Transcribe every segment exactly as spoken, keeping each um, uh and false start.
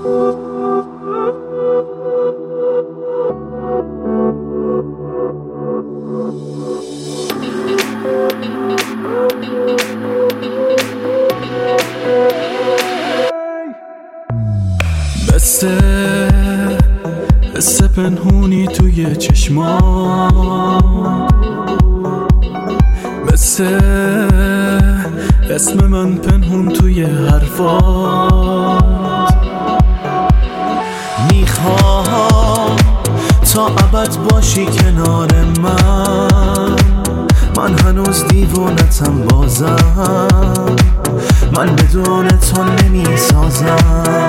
بسته بسته پنهونی توی چشمام، بسته اسم من پنهون توی حرفات. میخوام تا ابد باشی کنار من، من هنوز دیوونتم بازم، من بدون تو نمیسازم.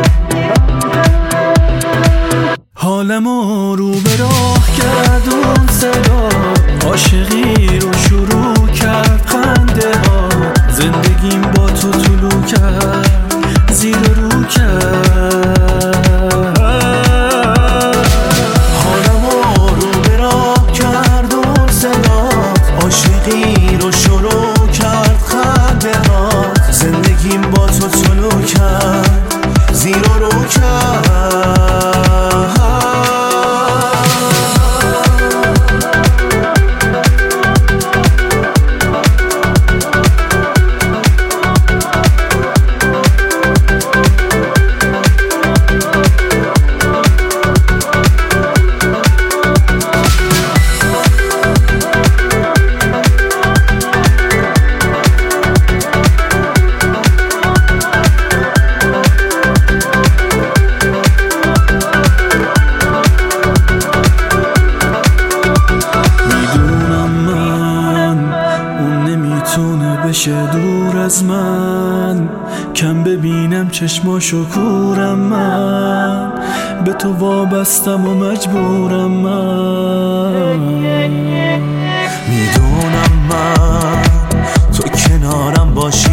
حالمو رو به راه گردون صدا، عاشقی رو شروع کرد خنده ها، زندگیم با تو طلوع کرد زیر رو کرد. حالمو رو به راه گردون صدا، عاشقی رو شروع کرد خنده ها، زندگیم با تو طلوع کرد زیر رو کرد. بشه دور از من، کم ببینم چشماشو کورم، من به تو وابستم و مجبورم. من میدونم من تو کنارم باشه